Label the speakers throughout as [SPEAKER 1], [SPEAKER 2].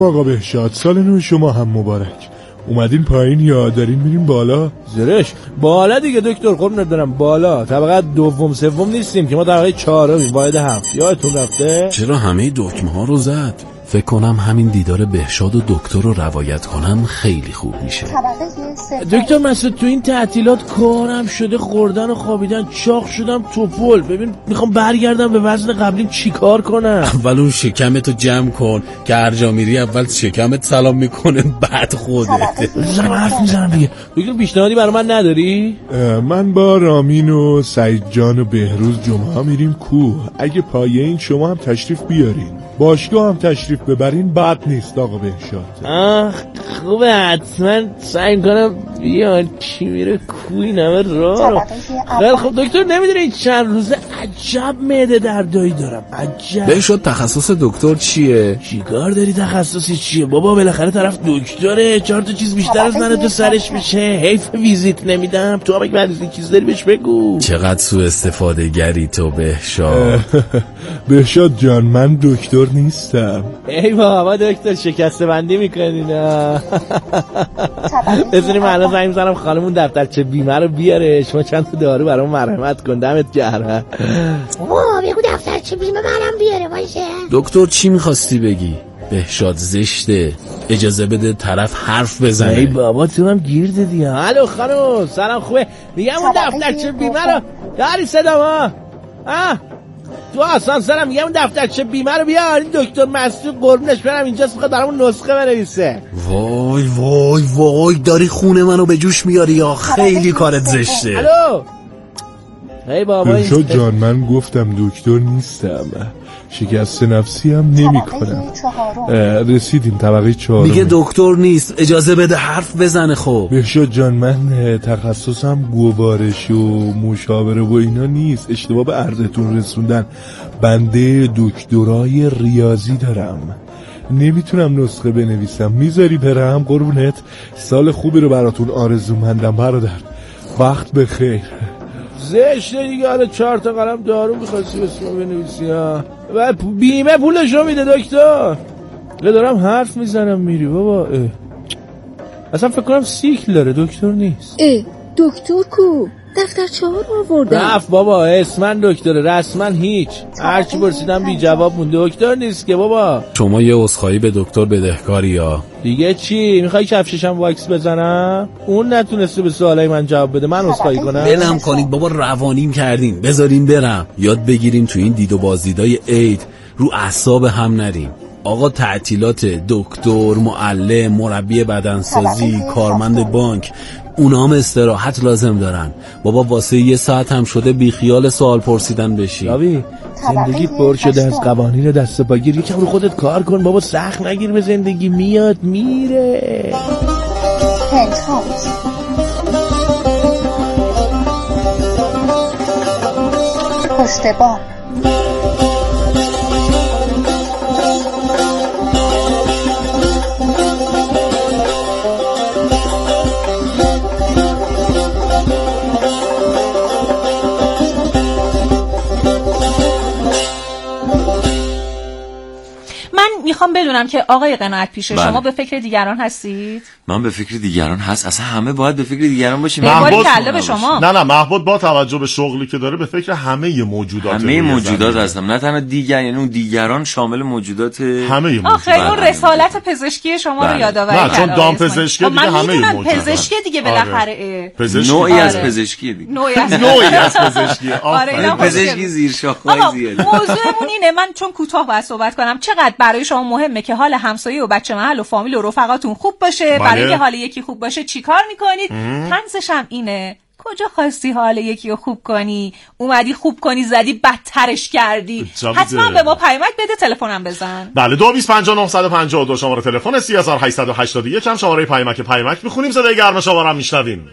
[SPEAKER 1] آقا بهشاد، سال نو شما هم مبارک. اومدین پایین یا دارین میریم بالا؟
[SPEAKER 2] زرش بالا دیگه دکتر، قربونت برم بالا. طبقه دوم سوم نیستیم که ما طبقه 4 واحد 7. یادتون رفته؟
[SPEAKER 3] چرا همه دکمه ها رو زد؟ فکر کنم همین دیدار بهشاد و دکتر رو روایت کنم خیلی خوب میشه.
[SPEAKER 2] دکتر مسعود تو این تعطیلات کارم شده خوردن و خوابیدن، چاق شدم توپل. ببین میخوام برگردم به وزن قبلیم، چیکار کنم؟
[SPEAKER 3] اول اون شکمتو جمع کن که هر جا میری اول شکمت سلام میکنه بعد خودت.
[SPEAKER 2] زنم حرف میزنم دیگه. دکتر پیشنهادی برای من نداری؟
[SPEAKER 1] من با رامین و سعید جان و بهروز جمعه میریم کوه. اگه پایه این شما هم تشریف بیارین، باشگاه هم تشریف ببرین بد نیست آقا بهشاد.
[SPEAKER 2] خوبه، حتما سعی کنم بیان. چی میره کوی نمه راه. خیلی خب دکتر، نمیدونی این چند روزه عجب معده دردایی دارم. عجب.
[SPEAKER 3] بهشاد تخصص دکتر چیه؟
[SPEAKER 2] چیکار داری تخصصی چیه بابا؟ بالاخره طرف دکتره، 4 تا چیز بیشتر از من تو سرش میشه. حیف ویزیت نمیدم. تو هم اگه چیز داری بهش بگو.
[SPEAKER 3] چقدر سوء استفاده گری تو بهشاد.
[SPEAKER 1] بهشاد جان، من دکتر نیستم.
[SPEAKER 2] ای بابا دکتر، شکسته بندی میکنین. بذاریم الان زنگ بزنم خانمون دفترچه بیمه رو بیاره، شما چند تا دارو برام مرحمت کن. دمت گرم.
[SPEAKER 4] بگو دفترچه بیمه منم بیاره باشه.
[SPEAKER 3] دکتر چی میخواستی بگی؟ بهشاد زشته، اجازه بده طرف حرف بزنه.
[SPEAKER 2] ای بابا تو هم گیر دادی. الو خانم سلام، خوبه؟ میگم اون دفترچه بیمه رو داری صدا ما؟ تو آسانسورم میگم اون دفترچه بیمه رو بیار. این دکتر مسعود قربونش برم اینجاست، میخواد برامون نسخه بنویسه.
[SPEAKER 3] وای وای وای، داری خونه منو به جوش میاری یا خیلی کارت زشته.
[SPEAKER 2] الو ای بابا
[SPEAKER 1] بهشاد جان، من گفتم دکتر نیستم، شکست نفسی هم نمی کنم. رسیدیم طبقه 4.
[SPEAKER 3] میگه دکتر نیست، اجازه بده حرف بزنه. خب
[SPEAKER 1] بهشاد جان، من تخصصم گوارش و مشاوره و اینا نیست. اشتباه به عرضتون رسوندن. بنده دکترای ریاضی دارم، نمیتونم نسخه بنویسم. میذاری برم قربونت؟ سال خوبی رو براتون آرزومندم برادر. وقت بخیر.
[SPEAKER 2] زشته دیگه. حالا 4 تا قلم دارو می‌خواستی اسمو بنویسی ها. و بیمه پولشو میده دکتر. دارم حرف میزنم میری بابا. اصلا فکر کنم سیکل داره، دکتر نیست.
[SPEAKER 4] دکتر کو؟ دفترچه ها رو آوردم.
[SPEAKER 2] رفت بابا، اسمن دکتره، رسما هیچ. هرچی پرسیدم بی جواب مون. دکتر نیست که بابا.
[SPEAKER 3] شما یه عذرخواهی به doktor بدهکاری یا
[SPEAKER 2] دیگه چی؟ میخوای کفششم واکس بزنم؟ اون نتونسته به سوالای من جواب بده، من عذرخواهی کنم؟
[SPEAKER 3] بلم کنید بابا، روانیم کردین. بذارین برم. یاد بگیریم تو این دید و بازدیدای عید رو اعصاب هم نریم. آقا تعطیلات، دکتر، معلم، مربی بدنسازی، کارمند بانک، اونا هم استراحت لازم دارن. بابا واسه 1 ساعت هم شده بی خیال سوال پرسیدن بشی.
[SPEAKER 2] راوی زندگی پر شده از قوانین دست پاگیر. یکم رو خودت کار کن بابا، سخت نگیر به زندگی. میاد میره.
[SPEAKER 5] پشت بام.
[SPEAKER 6] میخوام بدونم که آقای قناعت پیشه، شما به فکر دیگران هستید؟
[SPEAKER 7] من به فکر دیگران هست. اصلا همه باید به فکر دیگران باشیم.
[SPEAKER 6] باری کلا به شما.
[SPEAKER 8] نه محبوب با توجه به شغلی که داره به فکر همه موجودات.
[SPEAKER 7] همه موجودات هستم، نه تنها دیگر، یعنی اون دیگران شامل موجودات
[SPEAKER 8] همه موجودات.
[SPEAKER 6] آخه اون رسالت پزشکی شما رو یادآوری کرد.
[SPEAKER 8] نه چون دام پزشکی دیگه همه موجودات.
[SPEAKER 6] پزشکی دیگه بالاخره.
[SPEAKER 7] نوعی از پزشکی دیگه.
[SPEAKER 6] نوعی از
[SPEAKER 8] پزشکی.
[SPEAKER 6] آره
[SPEAKER 7] پزشکی زیر شاخه‌ای زیاده.
[SPEAKER 6] موضوعمون اینه، من چون کوتاه باید صحبت کنم، چقدر برای شما مهمه که حال همسایه و بچه محل و فامیل و رفقاتون خوب باشه. برای اینکه حال یکی خوب باشه چیکار میکنید؟ طنزش هم اینه، کجا خواستی حال یکی رو خوب کنی؟ اومدی خوب کنی زدی بدترش کردی. حتما به ما پیامک بده، تلفنم بزن.
[SPEAKER 8] بله 225952 شماره تلفن 3881 هم شماره پیامک میخونیم. صدای گرم شما رو میشنویم.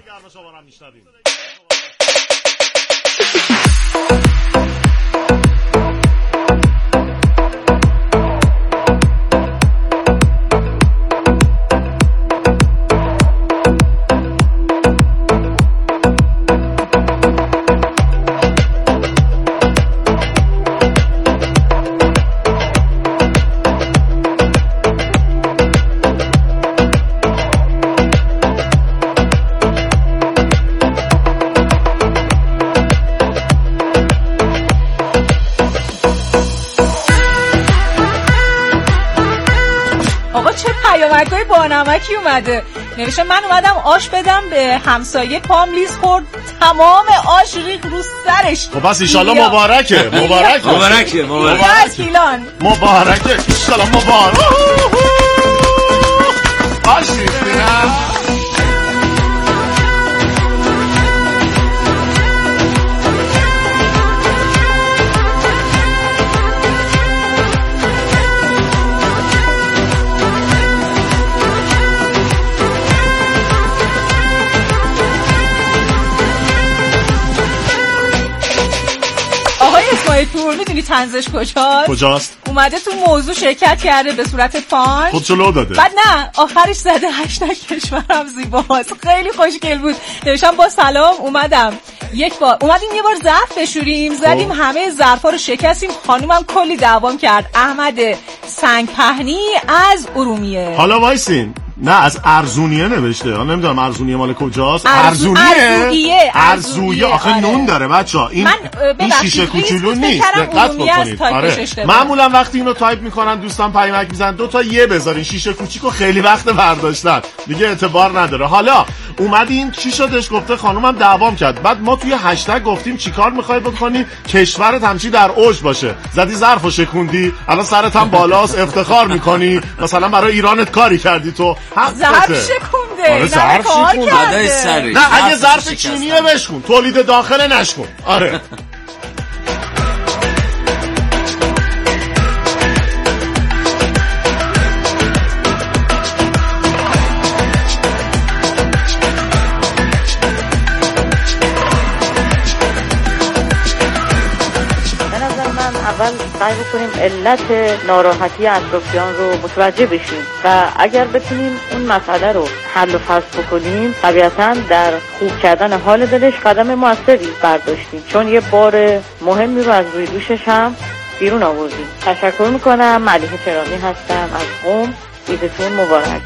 [SPEAKER 6] آقا چه پیامک‌های بانمکی اومده. نوشته من اومدم آش بدم به همسایه، پام لیز خورد، تمام آش ریخ رو سرش.
[SPEAKER 8] خب بس ایشالله مبارکه.
[SPEAKER 7] مبارکه
[SPEAKER 8] ایشالله مبارک. آش ریختینم.
[SPEAKER 6] پور میدونی طنزش
[SPEAKER 8] کجاست؟
[SPEAKER 6] اومده تو موضوع شرکت کرده به صورت فان،
[SPEAKER 8] خودشو لو داده.
[SPEAKER 6] بعد نه آخرش زده هشتگ کشورم زیباست. خیلی خوشگل بود. نوشتم با سلام اومدیم یه بار ظرف بشوریم، زدیم همه ظرفا رو شکستیم، خانومم کلی دعوام کرد. احمد سنگ پهنی از ارومیه.
[SPEAKER 8] حالا وایسین، نه از ارزونیه نوشته. من نمیدونم ارزونیه مال کجاست. ارزویه آخه نون داره بچه‌ها. این شیشه کوچولو نیست. دقت بکنید. آره. معمولا وقتی اینو تایپ میکنن دوستان پیامک میزنن 2 تا یه بذارین، شیشه کوچیکو خیلی وقت برداشتن دیگه اعتبار نداره. حالا اومدین چی شدش؟ گفته خانومم دعوام کرد. بعد ما توی هشتگ گفتیم چیکار میخوای بکنی کشورت همچی در اوج باشه. زدی ظرفو شکوندی، الان سرت هم بالاست، افتخار میکنی مثلا برای ایرانت کاری کردی تو.
[SPEAKER 6] ظرف شکونده.
[SPEAKER 8] آره ظرف شکونده. نه اگه ظرف چینیه بشکن، تولید داخله نشکن. آره
[SPEAKER 9] اول سعی بکنیم علت ناراحتی اطرافیان رو متوجه بشیم و اگر بتونیم اون مسئله رو حل و فصل بکنیم، طبیعتاً در خوب کردن حال دلش قدم موثری برداشتیم، چون یه بار مهمی رو از روی دوشش هم بیرون آوردیم. تشکر میکنم. ملیحه چراغی هستم از قم. عیدتون مبارک.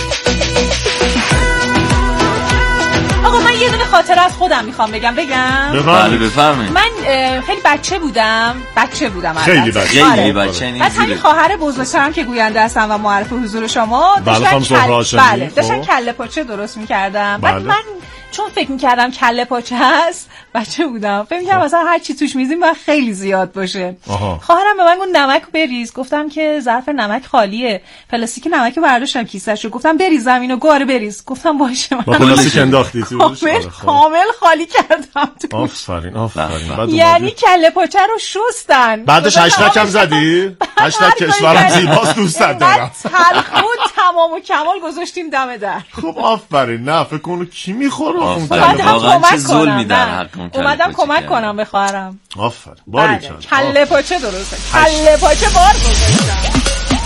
[SPEAKER 6] آقا من یه دونه خاطره از خودم میخوام بگم.
[SPEAKER 7] بله بفرمایید.
[SPEAKER 6] من خیلی بچه بودم
[SPEAKER 8] خیلی بچه
[SPEAKER 6] بعد همین خواهر بزرگترم که گوینده هستم و معرف حضور شما داشتن کله پاچه درست میکردم. بعد من چون فکر میکردم کله پاچه هست، بچه بودم، فکر میکردم مثلا هر چی توش میزیم باید خیلی زیاد باشه. خواهرم به من گفت نمک بریز. گفتم که ظرف نمک خالیه. پلاستیک نمک رو برداشتم کیسه‌شو، گفتم بریز زمینو گاره بریز. گفتم باشه. من
[SPEAKER 8] پلاستیک انداختی توش؟
[SPEAKER 6] کامل خالی کردم توش.
[SPEAKER 8] آفرین.
[SPEAKER 6] یعنی کله پاچه رو شستن.
[SPEAKER 8] بعدش هشتگ هم زدی؟ هشتگ کشورم زیباست دوست دارم.
[SPEAKER 6] تلخون تمام و کمال گذاشتیم دم در.
[SPEAKER 8] خب آفرین. نه فکر کنم کی میخوره اون
[SPEAKER 6] اومدم کمک کنم به خواهرم.
[SPEAKER 8] آفرین. باریکلا.
[SPEAKER 6] کله پاچه درسته. کله پاچه بار گذاشتم.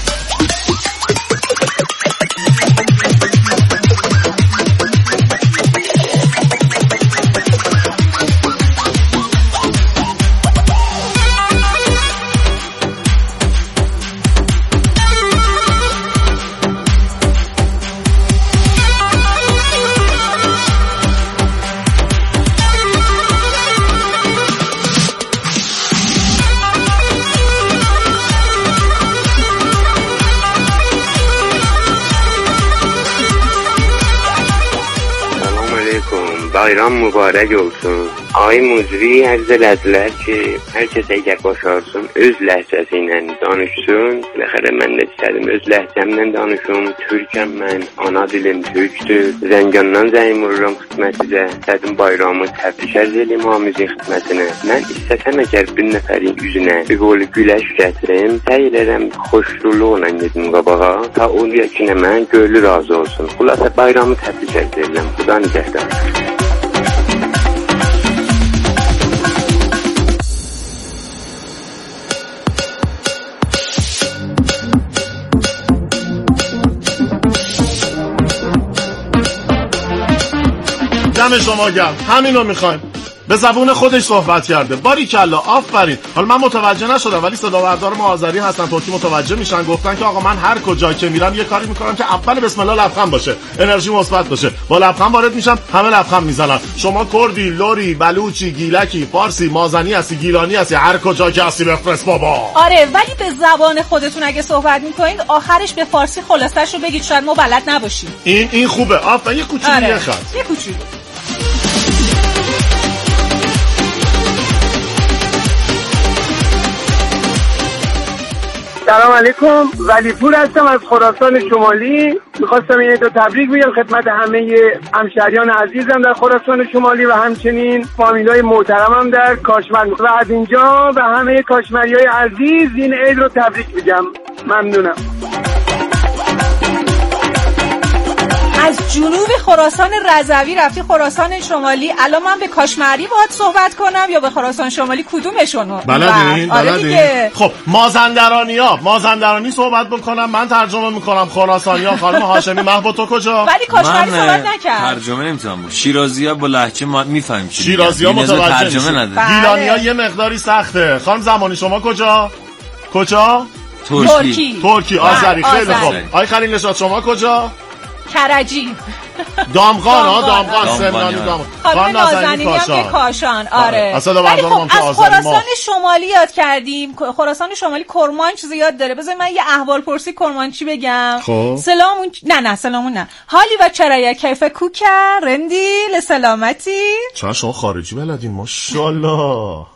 [SPEAKER 10] bayram mübarək olsun. Ay Muzri ərz elədilər ki, hər kəs əgər başarsın, öz ləhcəsi ilə danışsın. Biləxərə mən də istədim, öz ləhcəmlə danışım. Türkəm mən, ana dilim türkdür. Zəngandan zəng vururam xidmətinizə. İstədim bayramı təbrik edeyim hamımızın xidmətinə. Mən istəsəm əgər bir nəfərin üzünə bir qolu güləş gətirim, səy elərəm xoşluqla gedim qabağa. Ta o yəkinə mən gönlü razı olsun. Xülasə bayramı təbrik edirəm. Xuda nigəhdan.
[SPEAKER 8] دم شما گرم. همینو میخوایم. به زبون خودش صحبت کرده. باریکلا، آفرین. حالا من متوجه نشدم ولی صداوردار ما آذری هستن، ترکی متوجه میشن. گفتن که آقا من هر کجا که میرم یه کاری میکنم که اول بسم الله لبخند باشه، انرژی مثبت باشه. با لبخند وارد میشم، همه لبخند میزنن. شما کردی، لوری، بلوچی، گیلکی، فارسی، مازنی هستی، گیلانی هستی، هر کجا که هستی بفرست بابا.
[SPEAKER 6] آره ولی به زبان خودتون اگه صحبت میکنید آخرش به فارسی خلاصش رو بگید، شاید ما بلد نباشیم.
[SPEAKER 8] این خوبه. آفرین. یه کوچولو یه خط.
[SPEAKER 6] یه کوچولو.
[SPEAKER 11] سلام علیکم، ولیپور هستم از خراسان شمالی. میخواستم این دو تبریک بگم خدمت همه همشهریان عزیزم در خراسان شمالی و همچنین فامیلای محترمم در کاشمر و از اینجا و همه کاشمریای عزیز این عید رو تبریک میگم. ممنونم.
[SPEAKER 6] از جنوب خراسان رضوی رفتی خراسان شمالی، الان من به کاشمری باهات صحبت کنم یا به خراسان شمالی کدومشونو؟
[SPEAKER 8] بلدین؟ خب مازندرانی صحبت بکنم، من ترجمه میکنم. خراسانیا خانم هاشمی محبوب تو کجا؟
[SPEAKER 6] ولی کاشمری صحبت نکرد.
[SPEAKER 7] ترجمه نمیتونم بود. شیرازی‌ها با لهجه ما میفهمیم چی.
[SPEAKER 8] شیرازی‌ها متوجه
[SPEAKER 7] ترجمه نداره.
[SPEAKER 8] گیلانی‌ها یه مقداری سخته. خانم زمانی شما کجا؟ ترکی. آذری. خیلی خوب. آی خلیل نژاد شما کجا؟
[SPEAKER 6] کرجی.
[SPEAKER 8] دامغان سمنانی دامغان.
[SPEAKER 6] خانم نازنینی هم که کاشان. آره.
[SPEAKER 8] ولی
[SPEAKER 6] خب از خراسان شمالی یاد کردیم. خراسان شمالی کرمانچ زیاد داره. بذار من یه احوال پرسی کرمانچی بگم. سلامون سلامون نه. حالی و چرایه کیف کوکر رندی لسلامتی.
[SPEAKER 8] چرا شما خارجی بلدین؟ ماشاءالله.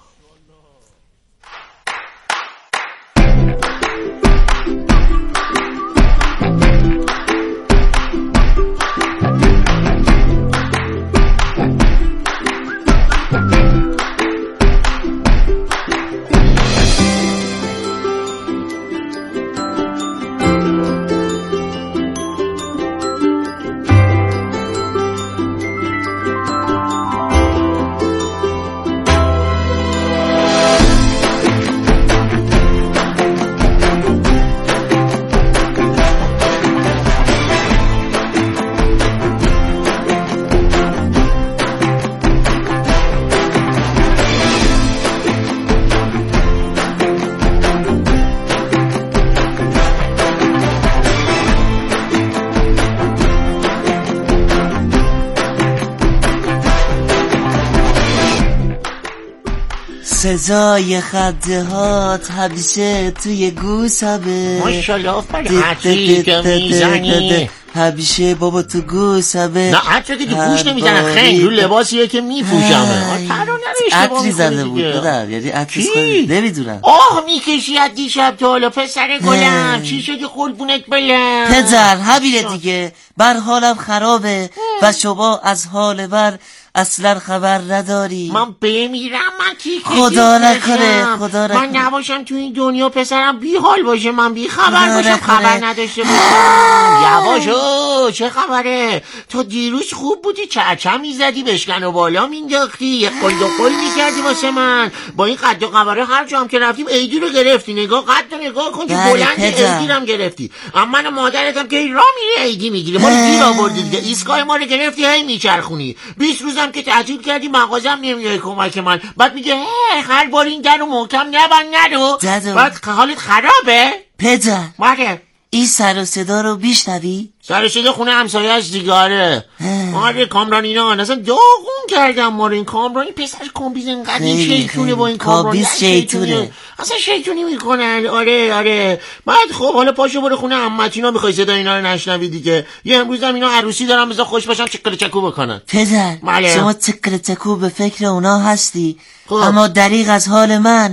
[SPEAKER 12] سزای خنده هات همیشه توی گوشمه.
[SPEAKER 13] ماشاءالله فرحتی که میزنی
[SPEAKER 12] همیشه بابا تو گوشمه.
[SPEAKER 13] نه عطر که تو گوش نمیزنم، خیلی رو لباسیه که میپوشمه.
[SPEAKER 12] عطری زده بود بدم، یعنی عطرش خیلی نمیدونم.
[SPEAKER 13] میکشی از دیشب تا حالا پسر گلم. چی شدی قربونت بلم؟
[SPEAKER 12] پدر همینه دیگه، بر حالم خرابه و شما از حال من اصلا خبر نداری.
[SPEAKER 13] من بمیرم، من
[SPEAKER 12] خدا نکنه
[SPEAKER 13] من نباشم تو این دنیا پسرم بی حال باشه، من بی خبر باشم، خبر نداشته باشم. یواشو چه خبره؟ تو دیروز خوب بودی، چرچم میزدی، بشکن و بالا مینداختی، یه قل دو قل میکردی واسه من. با این قد و قواره هر جا هم که رفتیم عیدی رو گرفتی. نگاه قد و نگاه کن که بلند عیدی رو گرفتی. اما من و مادرتم که راه میری عیدی میگیری. ما رو گیر آوردی دیگه، ایستگاه ما رو گرفتی هی میچرخونی. 20 روزم که تعطیل کردی مغازم نمیای کمک من. بعد میگه هر بار این در رو محکم نبند نرو. بعد حالت خرابه
[SPEAKER 12] پدر.
[SPEAKER 13] مگه
[SPEAKER 12] این سر و صدا رو بیشنوی؟
[SPEAKER 13] سر و صدا خونه همسایه‌اش دیگه. آره کامران اینا اصلا داغون کردم ما رو. این کامران این پسر کامبیز اینقدر شیطونه با این کامران.
[SPEAKER 12] شیطونه
[SPEAKER 13] اصلا شیطونی میکنن. آره بعد خب حالا پاشو برو خونه عمتینا، میخوای صدا اینا رو نشنوی دیگه. یه امروز هم اینا عروسی دارن، بذار خوش باشم چکل چکو بکنن.
[SPEAKER 12] پدر شما چکل چکو به فکر اونا هستی اما دریغ از حال من.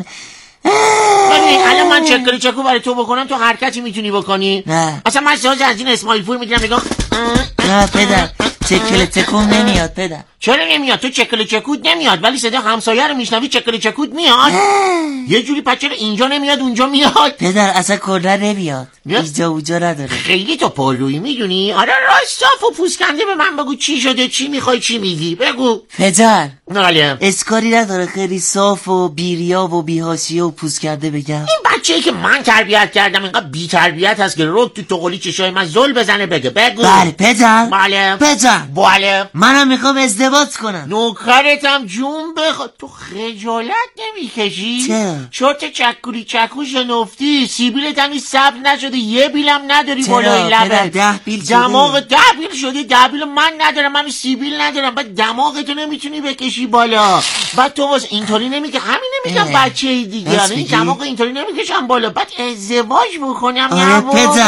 [SPEAKER 13] الان من چکلی چکو برای تو بکنم تو حرکتی میتونی بکنی؟
[SPEAKER 12] نه
[SPEAKER 13] اصلا من ساز از این اسماعیل پور میگیرم نگاه.
[SPEAKER 12] نه پدر چکل چکو نمیاد پدر.
[SPEAKER 13] چرا نمیاد؟ تو چکل چکود نمیاد ولی صدا همسایه رو میشنوی چکل چکود میاد. یه جوری پچه اینجا نمیاد اونجا میاد.
[SPEAKER 12] پدر اصلا کلا نمیاد، اینجا اونجا نداره.
[SPEAKER 13] خیلی تو پالویی میدونی. آره راستاف و پوسکنده به من بگو چی شده، چی میخوای، چی میگی بگو.
[SPEAKER 12] پدر
[SPEAKER 13] اسکاری
[SPEAKER 12] نداره خیلی صاف و بیریا و بی‌حاشیه و پوسکنده بگم.
[SPEAKER 13] این بچه‌ای که من تربیت کردم اینقدر بی تربیت هست که رک تو قلی چشای من زل بزنه بگه بگو.
[SPEAKER 12] بله پدر.
[SPEAKER 13] بله
[SPEAKER 12] پدر.
[SPEAKER 13] بله
[SPEAKER 12] منم میخوام ازدواج کنم.
[SPEAKER 13] نوکرتم جون بخواد. تو خجالت نمیکشی؟ شورت چکوری چکوش نفتی، سیبیلت هم ثبت نشده، یه بیلم نداری بالای لبت.
[SPEAKER 12] 10 بیل شده.
[SPEAKER 13] دماغ 10 بیل شده. 10 بیل من ندارم، من سیبیل ندارم. بعد دماغتو نمیتونی بکشی بالا. بعد تو واسه اینطوری نمیگه، همین نمیگم بچه‌ای دیگه، این دماغ اینطوری نمیکشم بالا. بعد ازدواج بکنم. نه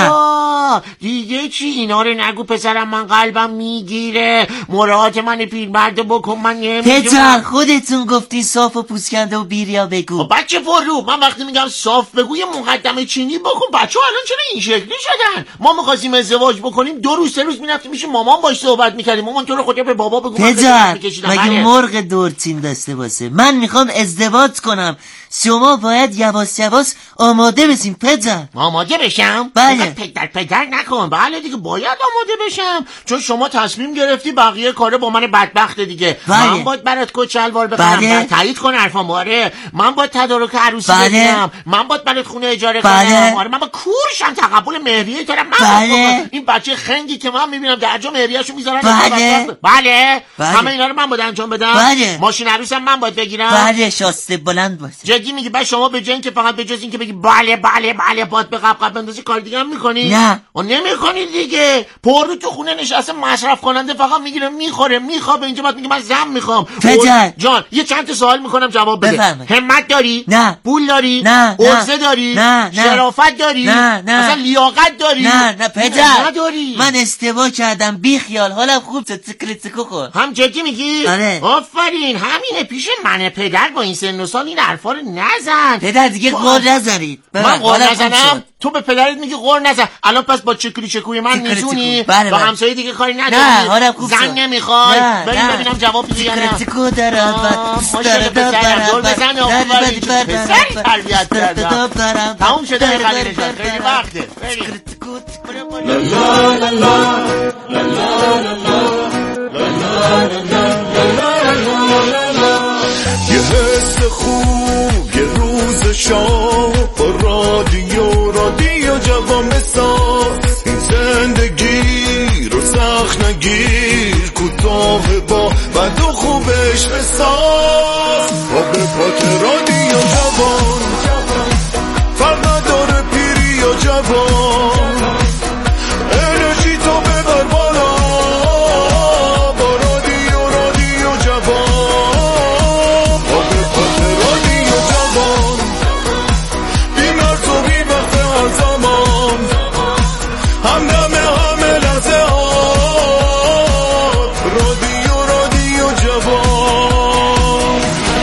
[SPEAKER 13] بابا دیگه چی؟ اینا رو نگو پسرم، من قلبم میگیره. مراعات من پیرمرد بکن، من نمیدونم.
[SPEAKER 12] پدر خودتون گفتی صاف و پوسکنده و بیریا بگو.
[SPEAKER 13] بچه فرو، من وقتی میگم صاف بگو یه مقدمه چینی بکن. بچه الان چرا این شکلی شدن؟ ما می‌خواستیم ازدواج بکنیم 2 روز 3 روز میرفتیم میشه مامان باش صحبت میکردیم. مامان تو رو خدا به بابا بگو.
[SPEAKER 12] پدر مگه مرغ دورتین داشته باشه؟ من میخوام ازدواج کنم، شما باید یواش یواش آماده بشین. پدر
[SPEAKER 13] آماده بشم؟
[SPEAKER 12] بله.
[SPEAKER 13] پدر نکن. بله دیگه باید آماده بشم، چون شما تصمیم گرفتی بقیه کاره با من بدبخت دیگه.
[SPEAKER 12] بله.
[SPEAKER 13] من باید برات کچلوار بخرم.
[SPEAKER 12] بله.
[SPEAKER 13] تایید کن حرفم. آره من باید تدارک عروسی
[SPEAKER 12] بله.
[SPEAKER 13] بگیرم. من باید برات خونه اجاره
[SPEAKER 12] بله.
[SPEAKER 13] کنم. آره من با کورشم تقبل مهریه دارم.
[SPEAKER 12] بله.
[SPEAKER 13] این بچه خنگی که من میبینم درجا مهریه‌شو میذارن.
[SPEAKER 12] بله.
[SPEAKER 13] بله. همه اینا رو من باید انجام بدم.
[SPEAKER 12] بله.
[SPEAKER 13] ماشین عروسم من باید بگیرم.
[SPEAKER 12] بله شاسته بلند باشه.
[SPEAKER 13] جدی میگی؟ بعد شما به جای اینکه فقط به جز اینکه بگی بله بله بله باد به قبقب بندازی کار دیگه هم میکنی؟
[SPEAKER 12] نه
[SPEAKER 13] نمیکنی دیگه. پر تو خونه نشسته مصرف کننده فقط میگیره میخوره میخوابه. اینجا بعد میگه من زن میخوام.
[SPEAKER 12] پدر
[SPEAKER 13] جان یه چند تا سوال میکنم جواب بده. همت داری؟
[SPEAKER 12] نه.
[SPEAKER 13] پول داری؟
[SPEAKER 12] نه.
[SPEAKER 13] عرضه داری؟
[SPEAKER 12] نه.
[SPEAKER 13] شرافت داری؟
[SPEAKER 12] نه.
[SPEAKER 13] مثلا لیاقت داری؟
[SPEAKER 12] نه پدر
[SPEAKER 13] نداری.
[SPEAKER 12] من اشتباه کردم، بی خیال، حالم خوب شد. تکو خور.
[SPEAKER 13] هم جدی میگی؟
[SPEAKER 12] آره.
[SPEAKER 13] آفرین. همینه پیش من پدر با این سن و سال این حرفا رو نزن.
[SPEAKER 12] پدر دیگه قول نزنید.
[SPEAKER 13] من قول نزنم؟ تو به پدرت میگی قول نزن. الان پس با چکوری من میزونی؟
[SPEAKER 12] بله
[SPEAKER 13] با همسایه دیگه کاری نداری؟
[SPEAKER 12] نه حالا خوب
[SPEAKER 13] زن نمیخوای؟ بریم ببینم جواب میدی یا نه.
[SPEAKER 12] تکو دارم
[SPEAKER 13] ماشاءالله پسرم دور بزن آفرین. پسری تربیت کردم. تموم شده خلیلشان. خیلی وقته. بریم.
[SPEAKER 1] یه حس خوب یه روز شام رادیو جوان بساز. این زندگی رو سخت نگیر، کوتاه با بد و خوبش بساز. با به پات رادیو جوان، فرق نداره پیری یا جوان. انرژی تو ببر بالا با رادیو جوان. با به پات رادیو جوان، بی مرز و بی وقت هر زمان، همه لحظه آن. رادیو جوان.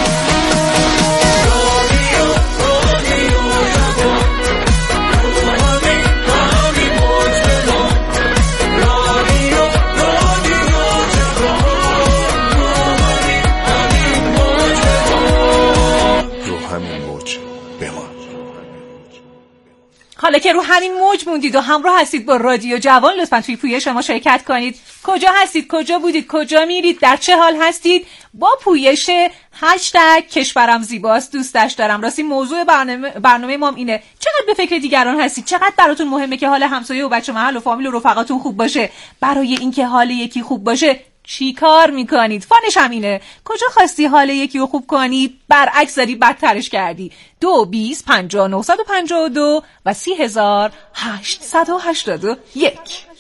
[SPEAKER 6] حالا که رو همین موج موندید و همراه هستید با رادیو جوان، لطفاً توی پویش ما شرکت کنید. کجا هستید؟ کجا بودید؟ کجا میرید؟ در چه حال هستید؟ با پویش هشتگ کشورم زیباست دوستش دارم. راستی موضوع برنامه ما اینه: چقدر به فکر دیگران هستید؟ چقدر براتون مهمه که حال همسایه و بچه محل و فامیل و رفقاتون خوب باشه؟ برای اینکه حال یکی خوب باشه چی کار میکنید؟ فانش هم اینه: کجا خواستی حال یکی رو خوب کنی برعکس داری بدترش کردی؟ 2 20 50 952 و 30881.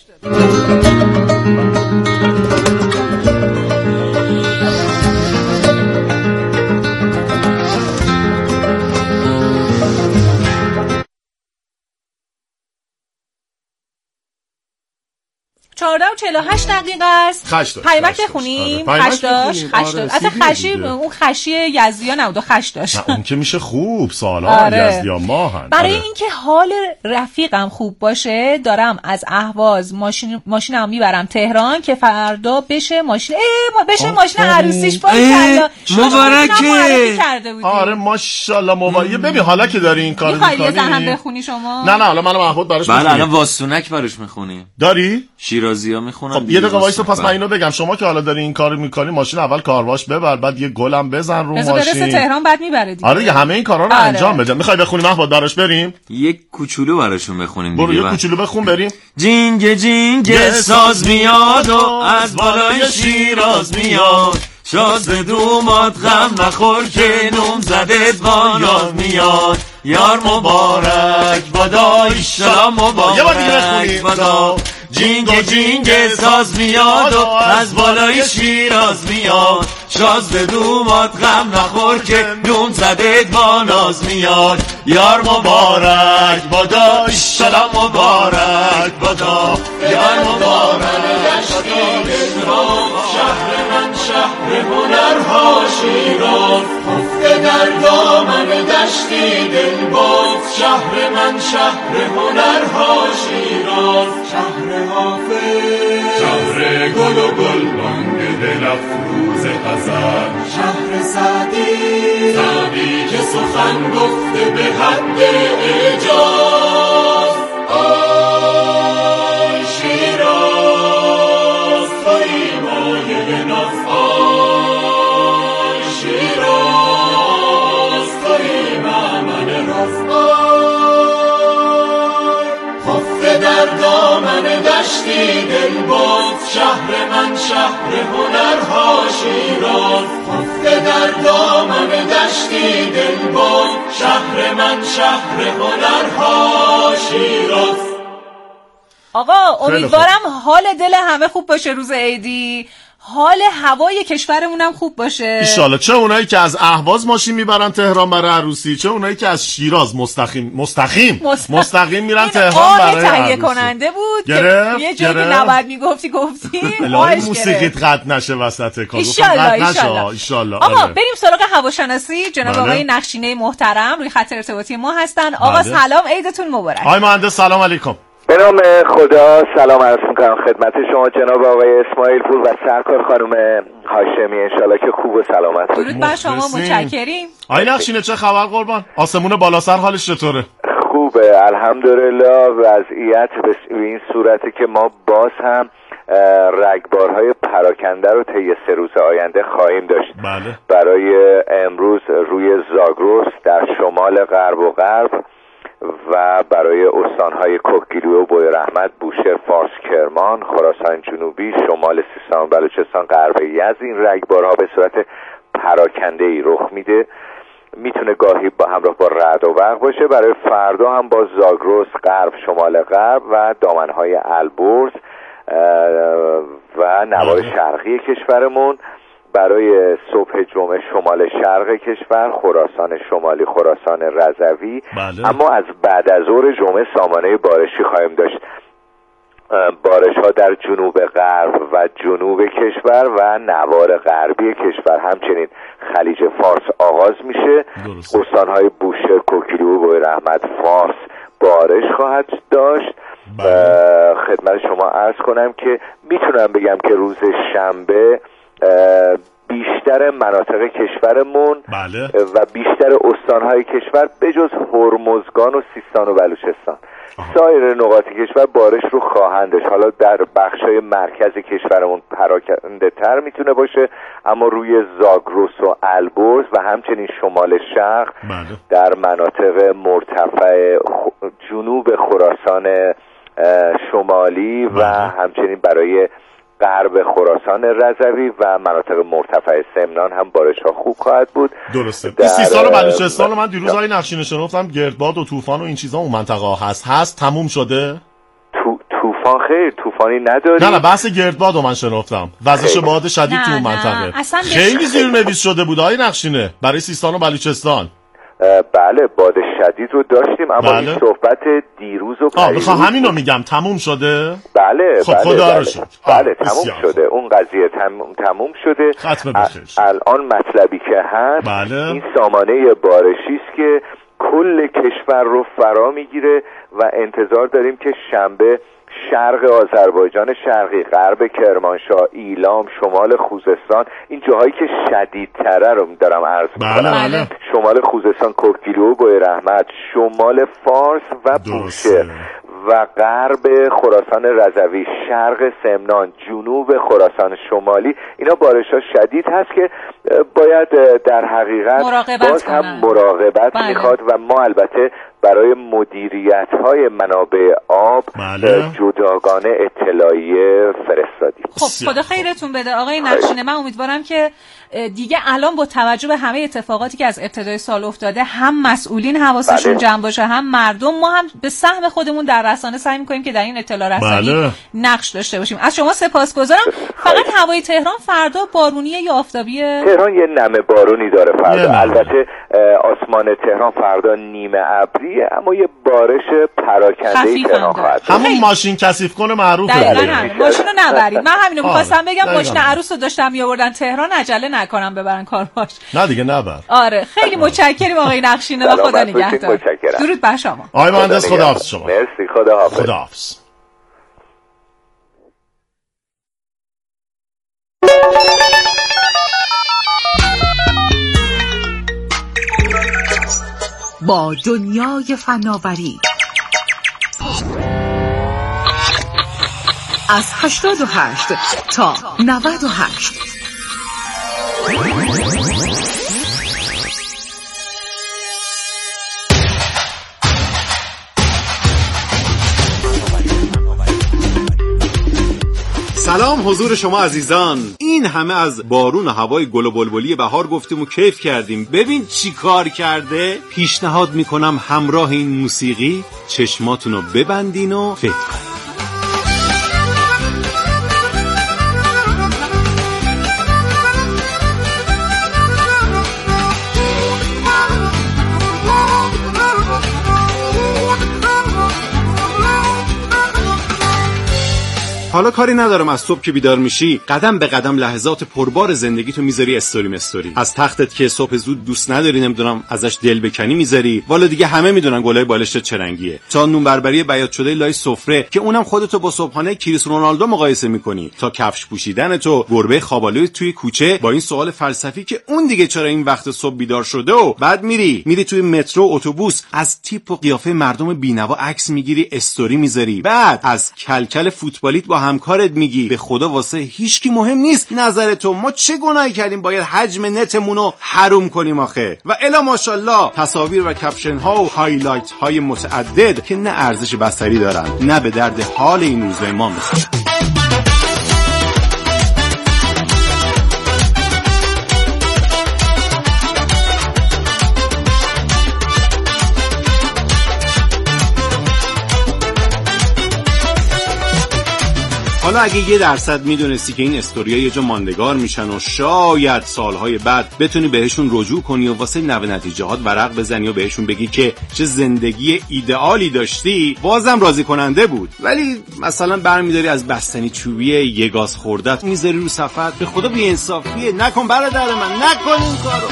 [SPEAKER 6] چهارده و 48 دقیقه است. پیمک بخونیم. خش داشت. اصلا خشی اون خشی یزدیا نبود، خش داشت.
[SPEAKER 8] اون که میشه خوب سالها یزدیا ماهن.
[SPEAKER 6] برای اینکه حال رفیقم خوب باشه دارم از اهواز ماشینم میبرم تهران که فردا بشه ماشین عروسیش. باشه
[SPEAKER 12] مبارکه.
[SPEAKER 8] آره ماشاءالله مبارک. ببین حالا که داری این کارو میکنی
[SPEAKER 6] میخوای یه زن بخونی شما؟
[SPEAKER 8] نه حالا منو محمود براش
[SPEAKER 7] بله الان واسونک براش میخونی.
[SPEAKER 8] داری؟
[SPEAKER 7] شیرازی شیرازی‌ها میخونن.
[SPEAKER 8] خب یه دقیقه وایسا، پس من اینو بگم، شما که حالا داری این کارو میکنی ماشین اول کارواش ببر، بعد یه گلم بزن رو ماشین.
[SPEAKER 6] برسه تهران بعد میبره دیگه.
[SPEAKER 8] آره همه این کارا رو انجام بده. میخوای بخونی محمود براش بریم؟
[SPEAKER 7] یک کوچولو براشون بخونیم
[SPEAKER 8] دیگه. برو یه کوچولو بخون بریم.
[SPEAKER 7] جینگ جینگ ساز میاد و از بالای شیراز میاد، شاز به دومات غم نخور که نوم زدت با یار میاد، یار مبارک بادا ایشالا مبارک بادا. جینگ جینگ ساز میاد و از بالای شیراز میاد، شاز به دومات غم نخور که نوم زدت با ناز میاد، یار مبارک بادا ایشالا مبارک بادا، یار مبارک بادا. شهر من شهر هنرها شیراز، خفته در دامن دشتی دلباز. شهر من شهر هنرها شیراز، شهر حافظ، شهر گل و گلبانگ دل افروز غزل. شهر سعدی، سعدی که سخن گفته به حد اعجاز. آی شیراز توی مایه ناز، آی شیراز توی مأمن راز. آی خفته در دامن دشتی دلباز. شهر من شهر هنرها شیراز، خفته در دامن دشتی دلباز. شهر من شهر هنرها شیراز.
[SPEAKER 6] آقا امیدوارم حال دل همه خوب باشه روز عیدی، حال هوای کشورمونم خوب باشه
[SPEAKER 8] ان شاءالله. چه اونایی که از اهواز ماشین میبرن تهران برای عروسی، چه اونایی که از شیراز مستقیم میرن تهران برای عروسی.
[SPEAKER 6] تهیه کننده بود
[SPEAKER 8] گرفت.
[SPEAKER 6] یه جایی که نباید میگفتی
[SPEAKER 8] الهی موسیقیت قطع نشه وسط کار.
[SPEAKER 6] ان شاءالله. آقا بریم سراغ هواشناسی. جناب آقای نقشینه محترم روی خط ارتباطی ما هستن. آقا سلام، عیدتون مبارک.
[SPEAKER 8] آقای مهندس سلام علیکم.
[SPEAKER 14] به نام خدا سلام عرض میکنم خدمت شما جناب آقای اسماعیل پور و سرکار خانم هاشمی، انشالله که خوب و سلامت باشید.
[SPEAKER 6] درود بر شما، متشکریم.
[SPEAKER 8] آقای نقشینه چه خبر قربان؟ آسمون بالا سر حالش چطوره؟
[SPEAKER 14] خوبه الحمدلله. وضعیت به این صورتی که ما باز هم رگبارهای پراکنده رو طی 3 روز آینده خواهیم داشت.
[SPEAKER 8] بله.
[SPEAKER 14] برای امروز روی زاگرس در شمال غرب و غرب و برای استانهای کوکگیلو و بویراحمد، بوشهر، فارس، کرمان، خراسان جنوبی، شمال سیستان، بلوچستان، غرب یزد این رگبارها به صورت پراکنده‌ای رخ میده. میتونه گاهی با همراه با رعد و برق باشه. برای فردا هم با زاگرس، غرب، شمال غرب و دامنهای البرز و نوار شرقی کشورمون. برای صبح جمعه شمال شرق کشور، خراسان شمالی، خراسان رضوی.
[SPEAKER 8] بله.
[SPEAKER 14] اما از بعد از ظهر جمعه سامانه بارشی خواهیم داشت. بارش ها در جنوب غرب و جنوب کشور و نوار غربی کشور، همچنین خلیج فارس آغاز میشه. استانهای بوشهر، کوکگیلو و بویراحمد، فارس بارش خواهد داشت. خدمت شما عرض کنم که میتونم بگم که روز شنبه بیشتر مناطق کشورمون
[SPEAKER 8] بله.
[SPEAKER 14] و بیشتر استانهای کشور بجز هرمزگان و سیستان و بلوچستان سایر نقاط کشور بارش رو خواهند داشت. حالا در بخشای مرکز کشورمون پراکنده تر میتونه باشه، اما روی زاگرس و البرز و همچنین شمال شرق
[SPEAKER 8] بله.
[SPEAKER 14] در مناطق مرتفع جنوب خراسان شمالی و همچنین برای غرب خراسان رضوی و مناطق مرتفع سمنان هم بارش ها خوب خواهد بود.
[SPEAKER 8] درسته. این سیستان و بلوچستان رو من دیروز های نقشینه شنفتم گردباد و طوفان و این چیزا اون منطقه هست تموم شده؟
[SPEAKER 14] طوفان خیر طوفانی نداری؟
[SPEAKER 8] نه بحث گردباد رو من شنفتم، وزش باد شدید تو اون منطقه خیلی زیرنویس شده بود های نقشینه برای سیستان و بلوچستان.
[SPEAKER 14] بله باد شدید رو داشتیم، اما بله. این صحبت دیروز و
[SPEAKER 8] میخوام همین رو میگم تموم شده؟
[SPEAKER 14] بله
[SPEAKER 8] خب خدا رو شد.
[SPEAKER 14] بله تموم شده اون قضیه تموم شده. الان مطلبی که هست
[SPEAKER 8] بله.
[SPEAKER 14] این سامانه بارشی است که کل کشور رو فرا میگیره و انتظار داریم که شنبه شرق آذربایجان شرقی، غرب کرمانشاه، ایلام، شمال خوزستان، این جاهایی که شدیدتره رو دارم عرض می‌کنم.
[SPEAKER 8] بله.
[SPEAKER 14] شمال خوزستان، کوکگیلو و بویراحمد، شمال فارس و بوشهر و غرب خراسان رضوی، شرق سمنان، جنوب خراسان شمالی، اینا بارش‌ها شدید هست که باید در حقیقت باز هم مراقبت میخواد و ما البته برای مدیریت‌های منابع آب جداگانه اطلاعیه فرستادیم.
[SPEAKER 6] خب خدا خیرتون بده آقای نقشینه. من امیدوارم که دیگه الان با توجه به همه اتفاقاتی که از ابتدای سال افتاده هم مسئولین حواسشون جمع باشه، هم مردم، ما هم به سهم خودمون در رسانه سعی می‌کنیم که در این اطلاع رسانی نقش داشته باشیم. از شما سپاسگزارم. فقط هوای تهران فردا بارونیه یا آفتابیه؟
[SPEAKER 14] تهران یه نمه بارونی داره فردا. البته آسمان تهران فردا نیمه ابریه، اما یه بارش پراکنده‌ای تهران خواهد.
[SPEAKER 8] همون ماشین کثیف کنه معروفه.
[SPEAKER 6] ماشینو نبرید. من همینو می‌خواستم بگم، ماشین عروس رو داشتم میآوردن تهران، عجله نکنم ببرن کارواش.
[SPEAKER 8] نه دیگه نبر.
[SPEAKER 6] آره خیلی متشکرم آقای نقشینه و خدا نگهدار. درود بر شما.
[SPEAKER 8] آقای مهندس خداحافظ شما.
[SPEAKER 14] مرسی، خداحافظ.
[SPEAKER 8] خداحافظ.
[SPEAKER 15] با دنیای فناوری از 88 تا 98.
[SPEAKER 3] سلام حضور شما عزیزان. این همه از بارون و هوای گل و بلبلی بهار گفتیم و کیف کردیم. ببین چی کار کرده. پیشنهاد میکنم همراه این موسیقی چشماتونو ببندین و فکر کنین. حالا کاری ندارم از صبح که بیدار میشی قدم به قدم لحظات پربار زندگیتو میذاری استوری مستوری. از تختت که صبح زود دوست نداری، نمیدونم ازش دل بکنی میذاری. والا دیگه همه میدونن گلای بالشت چه رنگیه. تا نون بربری بیات شده لای سفره که اونم خودتو با صبحانه کریستیانو رونالدو مقایسه میکنی، تا کفش پوشیدن تو گربه خوابالوی توی کوچه با این سوال فلسفی که اون دیگه چرا این وقت صبح بیدار شده، و بعد میری توی مترو اتوبوس از تیپ و قیافه مردم بی‌نوا عکس میگیری استوری میذاری. بعد از کلکل فوتبالیت با همکارت میگی به خدا واسه هیچکی مهم نیست نظر تو، ما چه گناهی کردیم باید حجم نتمونو حروم کنیم آخه. و الا ماشاءالله تصاویر و کپشن ها و هایلایت های متعدد که نه ارزش بصری دارن نه به درد حال این روزهای ما میخورن. حالا اگه 1% میدونستی که این استوری‌ها یه جا ماندگار میشن و شاید سالهای بعد بتونی بهشون رجوع کنی و واسه نوه نتیجه‌هات ورق بزنی و بهشون بگی که چه زندگی ایدئالی داشتی، بازم راضی کننده بود. ولی مثلا برمی‌داری از بستنی چوبی یه گاز خوردت میذاری رو صفحت. به خدا بی‌انصافیه. نکن برادر من، نکن این کارو.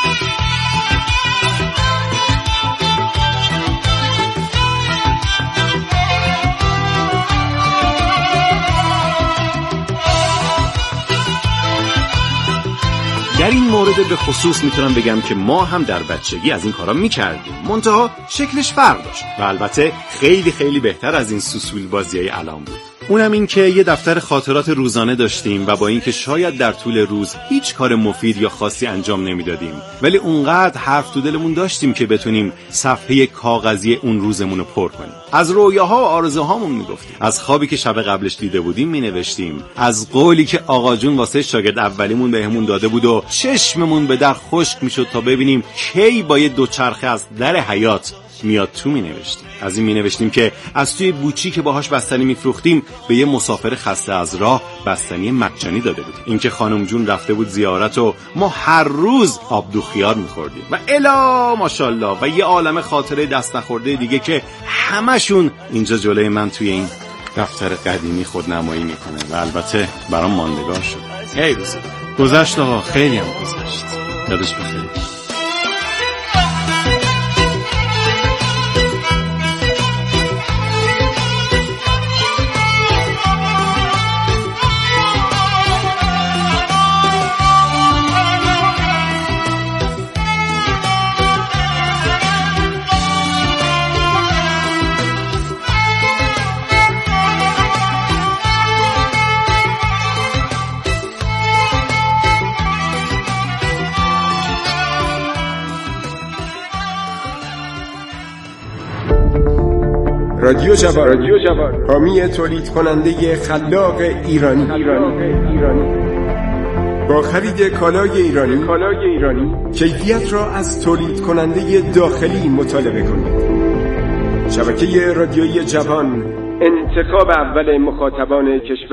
[SPEAKER 3] در این مورد به خصوص میتونم بگم که ما هم در بچگی از این کارا میکردیم، منتها شکلش فرق داشت و البته خیلی خیلی بهتر از این سوسول بازیای الان بود. اونم این که یه دفتر خاطرات روزانه داشتیم و با اینکه شاید در طول روز هیچ کار مفید یا خاصی انجام نمیدادیم، ولی اونقدر حرف تو دلمون داشتیم که بتونیم صفحه کاغذی اون روزمون رو پر کنیم. از رویاها و آرزوهامون میگفتیم، از خوابی که شب قبلش دیده بودیم مینوشتیم، از قولی که آقا جون واسه شاگرد اولیمون بهمون داده بود و چشممون به در خشک میشد تا ببینیم کی با یه دوچرخه از در حیات میاد تو مینوشتیم. از این مینوشتیم که از توی بوچی که باهاش بستنی میفروختیم به یه مسافر خسته از راه بستنی مجانی داده بودیم. اینکه خانم جون رفته بود زیارت و ما هر روز آبدو خیار میخوردیم و الا ماشاءالله و یه عالمه خاطره دست نخورده دیگه که همشون اینجا جلوی من توی این دفتر قدیمی خودنمایی میکنه و البته برام ماندگار شد. هی روز گذشت آقا، خیلی هم گذشت. یادش بخیر.
[SPEAKER 16] رادیو جوان حامی تولید کننده خلاق ایرانی. با خرید کالای ایرانی کیفیت را از تولید کننده داخلی مطالبه کنید. شبکه رادیویی جوان، انتخاب اول مخاطبان کشور.